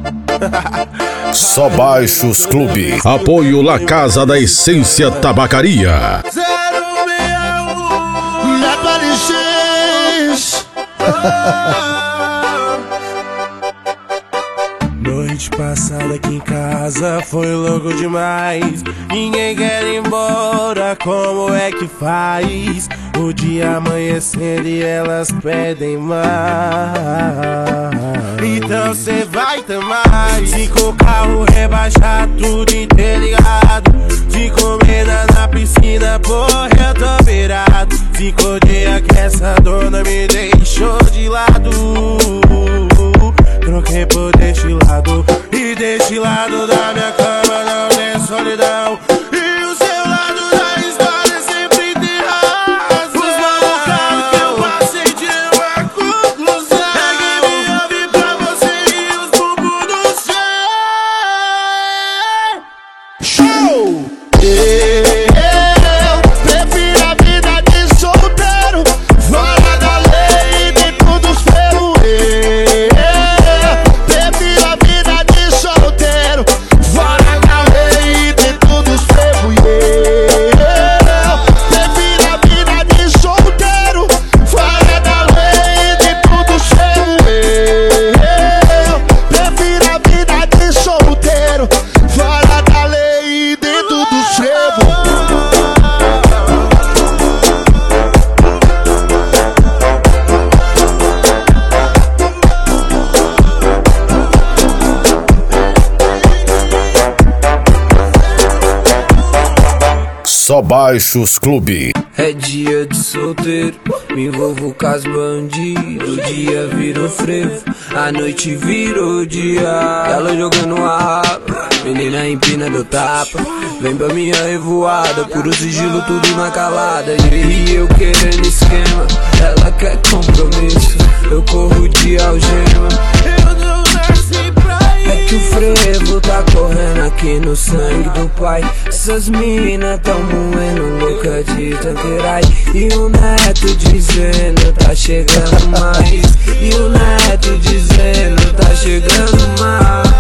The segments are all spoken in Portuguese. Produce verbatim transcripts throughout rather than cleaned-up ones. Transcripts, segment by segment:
Só Baixos Clube. Apoio La Casa da Essência Tabacaria. zero seis um Neto L X. Noite passada aqui em casa foi louco demais. Ninguém quer ir embora, como é que faz? O dia amanhecendo e elas pedem mais. Então cê vai ter mais. Se com o carro rebaixar tudo interligado, de comida na piscina, porra, eu tô virado. Ficou dia que essa dona me deixou de lado. Troquei por destilado, e destilado da minha cama não tem solidão. E o seu lado da história sempre tem razão. Os malucados que eu passei de uma conclusão. É que me ouve pra você e os bumbum do céu. Show! Eu prefiro a vida de solteiro, fora da lei, dentro dos ferros. Só Baixos Clube. É dia de solteiro, me envolvo com as bandidas. O dia virou frevo, a noite virou dia. Ela jogando a rapa, menina empina do tapa. Vem pra minha revoada, puro sigilo, tudo na calada. E eu querendo esquema, ela quer compromisso. Eu corro de algema. Eu não nasci pra isso. É que o frevo tá correndo aqui no sangue do pai. Essas minas tão moendo louca de Tanqueray. E o neto dizendo tá chegando mais. E o neto dizendo tá chegando mais.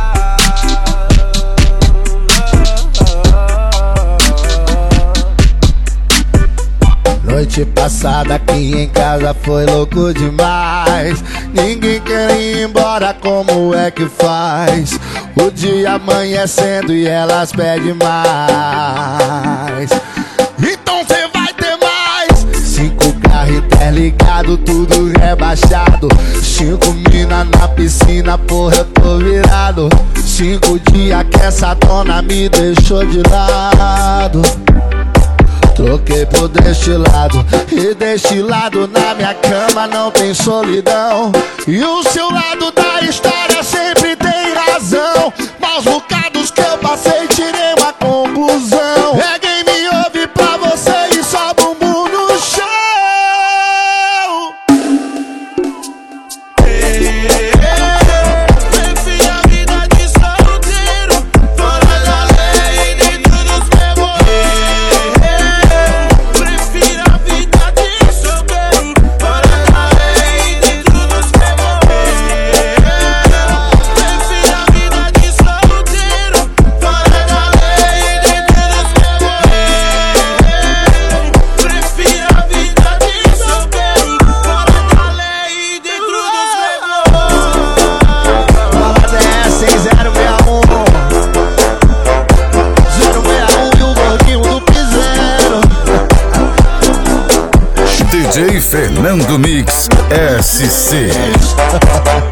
Noite passada aqui em casa foi louco demais. Ninguém quer ir embora, como é que faz? O dia amanhecendo e elas pedem mais. Então cê vai ter mais. Cinco carros interligados, tudo rebaixado. Cinco mina na piscina, porra, eu tô virado. Cinco dias que essa dona me deixou de lado. Troquei por destilado, e destilado na minha cama não tem solidão. E o seu lado da história sempre tem razão. Maus bocados que eu passei, tirei uma conclusão. É quem me ouve pra você e só bumbum no chão. Prefiro a vida de solteiro, fora da lei, dentro dos ferros. D J Fernando Mix S C.